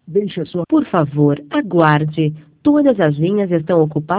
Deixe a sua... Por favor, aguarde. Todas as linhas estão ocupadas.